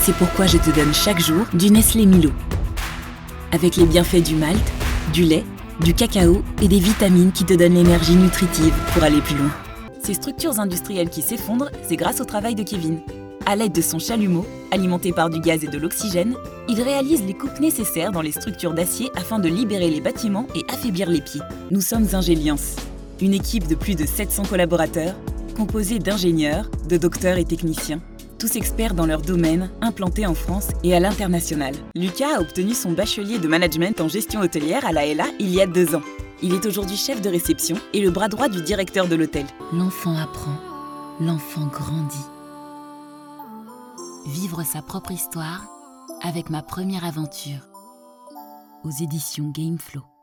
C'est pourquoi je te donne chaque jour du Nestlé Milo. Avec les bienfaits du malt, du lait, du cacao et des vitamines qui te donnent l'énergie nutritive pour aller plus loin. Ces structures industrielles qui s'effondrent, c'est grâce au travail de Kevin. À l'aide de son chalumeau, alimenté par du gaz et de l'oxygène, il réalise les coupes nécessaires dans les structures d'acier afin de libérer les bâtiments et affaiblir les pieds. Nous sommes Ingéliance, une équipe de plus de 700 collaborateurs, composée d'ingénieurs, de docteurs et techniciens, tous experts dans leur domaine, implantés en France et à l'international. Lucas a obtenu son bachelier de management en gestion hôtelière à la LA il y a 2 ans. Il est aujourd'hui chef de réception et le bras droit du directeur de l'hôtel. L'enfant apprend, l'enfant grandit. Vivre sa propre histoire avec ma première aventure aux éditions Gameflow.